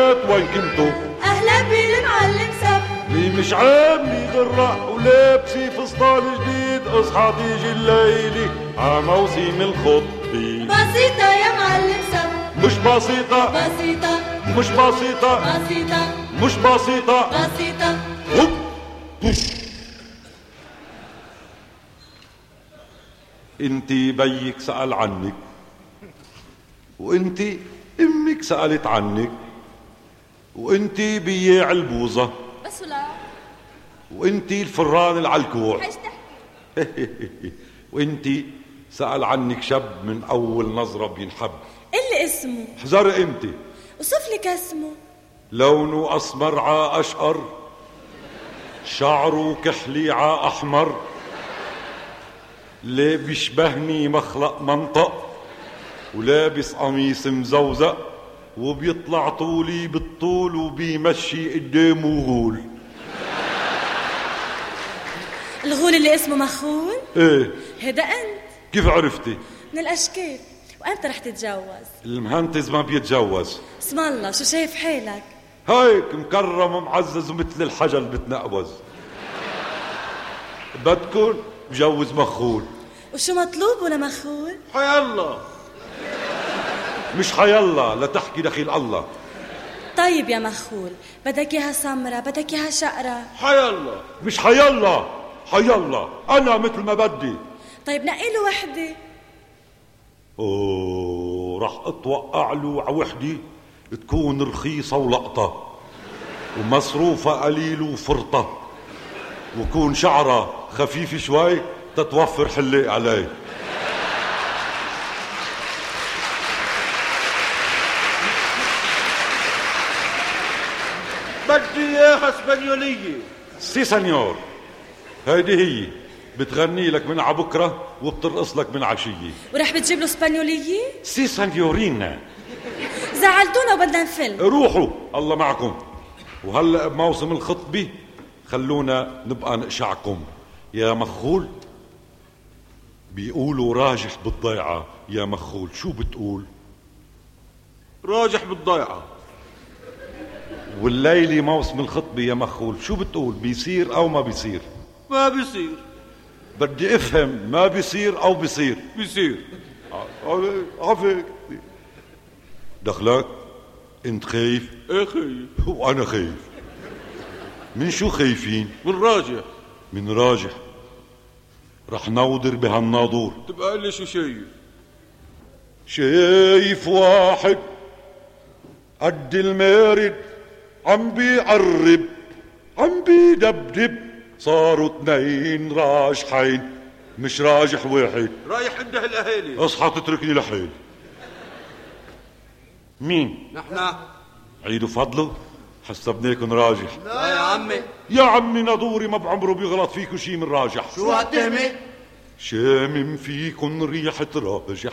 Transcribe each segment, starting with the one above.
بنات وين كنتو؟ أهلا بالمعلم سب. لي مش عاملي غرة ولابسي فستان جديد، اصحى تيجي الليلة ع موسم الخطبة. بسيطة يا معلم سب. مش بسيطة بسيطة مش بسيطة بسيطة مش بسيطة بسيطة. هوب بوش. انتي بيك سأل عنك، وانتي امك سألت عنك، وانتي بياع البوظة بس ولا وانتي الفران العلكوع حيش تحكي. وانتي سأل عنك شاب من اول نظرة بينحب. اللي اسمه حذر امتى؟ وصف لك اسمه. لونه اسمر ع اشقر، شعره كحلي ع احمر، ليه بيشبهني مخلق منطق، ولابس قميص مزوزق، وبيطلع طولي بالطول، وبيمشي قدامه غول. الغول اللي اسمه مخول؟ ايه. هذا انت؟ كيف عرفتي؟ من الاشكال. وامتى رح تتجوز؟ المهنتز ما بيتجوز. اسم الله، شو شايف حالك؟ هيك مكرم ومعزز ومثل الحجل بتنقوز. بدكن بجوز مخول. وشو مطلوب ولا مخول؟ حي الله. مش حي الله، لا تحكي دخيل الله. طيب يا مخول، بدك اياها سمرة، بدك اياها شقرة؟ حي الله. مش حي الله، حي الله، انا مثل ما بدي. طيب نقي له وحدة. اوه، رح اتوقع له ع وحدة تكون رخيصة ولقطة، ومصروفة قليل وفرطة، وكون شعرها خفيف شوي تتوفر حلاق عليه. بدي اياها اسبانيولية. سي سنيور، هيدي هي بتغني لك من عبكرة وبترقص لك من عشية. ورح بتجيب له اسبانيولية؟ سي سنيورينا، زعلتونا وبدنا نفل. روحوا الله معكم. وهلأ بموسم الخطبة خلونا نبقى نقشعكم. يا مخول، بيقولوا راجح بالضيعة. يا مخول شو بتقول؟ راجح بالضيعة. والليلة موسم الخطبة يا مخول، شو بتقول؟ بيصير أو ما بيصير؟ ما بيصير. بدي افهم، ما بيصير أو بيصير؟ بيصير. عفيك دخلك. انت خايف؟ ايه خايف. وانا خايف. من شو خايفين؟ من راجح. من راجح. رح نودر بهالناظور. تبقى لي شو شايف؟ شايف واحد قد المارد عم بيقرب، عم بيدبدب، صاروا 2 راجحين مش راجح واحد. رايح عنده الاهالي. اصحى تتركني لحالي. مين؟ نحن. عيدوا فضله، حسبناكن راجح. لا يا عمي. يا عمي نادوري ما بعمره بيغلط فيكو شي من راجح. شو هالتهمة؟ شامم فيكن ريحة راجح،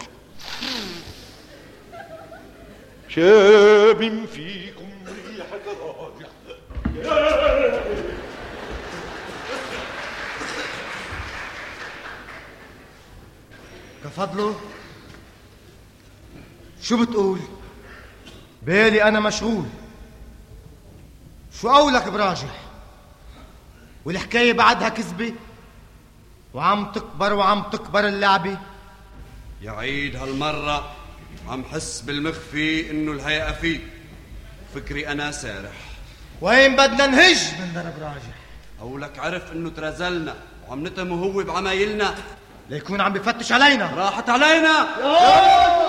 شامم فيكم ريحة راجح. كفضله شو بتقول؟ بالي أنا مشغول. شو قولك براجح؟ والحكاية بعدها كذبة وعم تكبر وعم تكبر اللعبة. يا عيد هالمرة عم حس بالمخفي انه الهيئة فيه. فكري انا سارح. وين بدنا نهج من درب راجح؟ قولك عرف انه ترزلنا وعم نتهمه هو بعمايلنا ليكون عم بفتش علينا. راحت علينا.